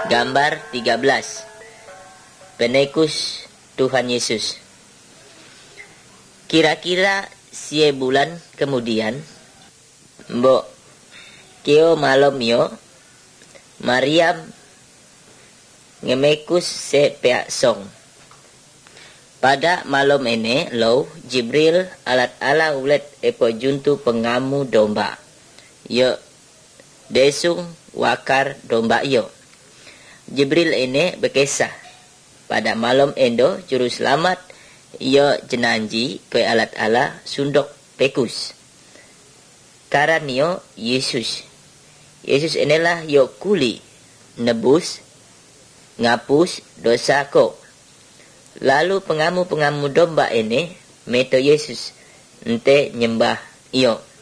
Gambar 13. Penekus Tuhan Yesus. Kira-kira bulan kemudian, mbok keo malam yo, Maryam ngemekus se peak song. Pada malam ini, lo Jibril alat ala ulet epo juntu pengamu domba. Yo desung wakar domba yo. Jibril ini berkisah. Pada malam endo juru selamat yo jenanji ke alat ala sundok pekus. Karanio Yesus. Yesus inilah yo kuli nebus ngapus dosa ko. Lalu pengamu-pengamu domba ini meto Yesus ente nyembah iyo.